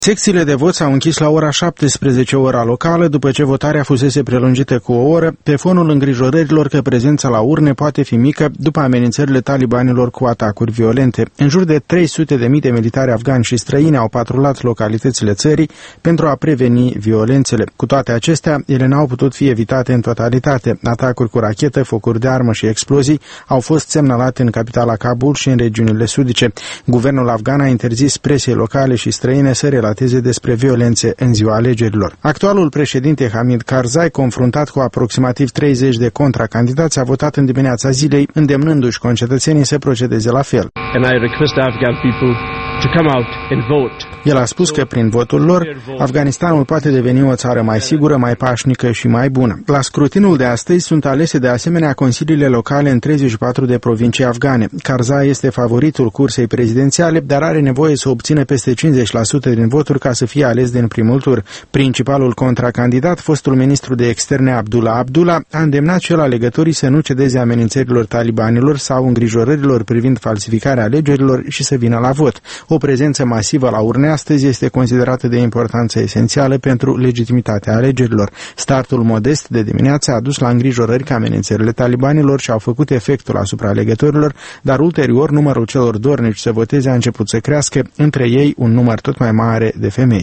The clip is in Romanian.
Secțiile de vot s-au închis la ora 17, ora locală, după ce votarea fusese prelungită cu o oră, pe fonul îngrijorărilor că prezența la urne poate fi mică după amenințările talibanilor cu atacuri violente. În jur de 300.000 de militari afgani și străini au patrulat localitățile țării pentru a preveni violențele. Cu toate acestea, ele n-au putut fi evitate în totalitate. Atacuri cu rachetă, focuri de armă și explozii au fost semnalate în capitala Kabul și în regiunile sudice. Guvernul afgan a interzis presiei locale și străine să relateze despre violențe în ziua alegerilor. Actualul președinte Hamid Karzai, confruntat cu aproximativ 30 de contracandidați, a votat în dimineața zilei, îndemnându-și concetățenii să procedeze la fel. El a spus că prin votul lor, Afganistanul poate deveni o țară mai sigură, mai pașnică și mai bună. La scrutinul de astăzi sunt alese de asemenea consiliile locale în 34 de provincii afgane. Karzai este favoritul cursei prezidențiale, dar are nevoie să obțină peste 50% din voturi ca să fie ales din primul tur. Principalul contracandidat, fostul ministru de externe Abdullah Abdullah, a îndemnat și el alegătorii să nu cedeze amenințărilor talibanilor sau îngrijorărilor privind falsificarea alegerilor și să vină la vot. O prezență masivă la urne astăzi este considerată de importanță esențială pentru legitimitatea alegerilor. Startul modest de dimineață a dus la îngrijorări că amenințările talibanilor și-au făcut efectul asupra alegătorilor, dar ulterior numărul celor dornici să voteze a început să crească, între ei un număr tot mai mare de femei.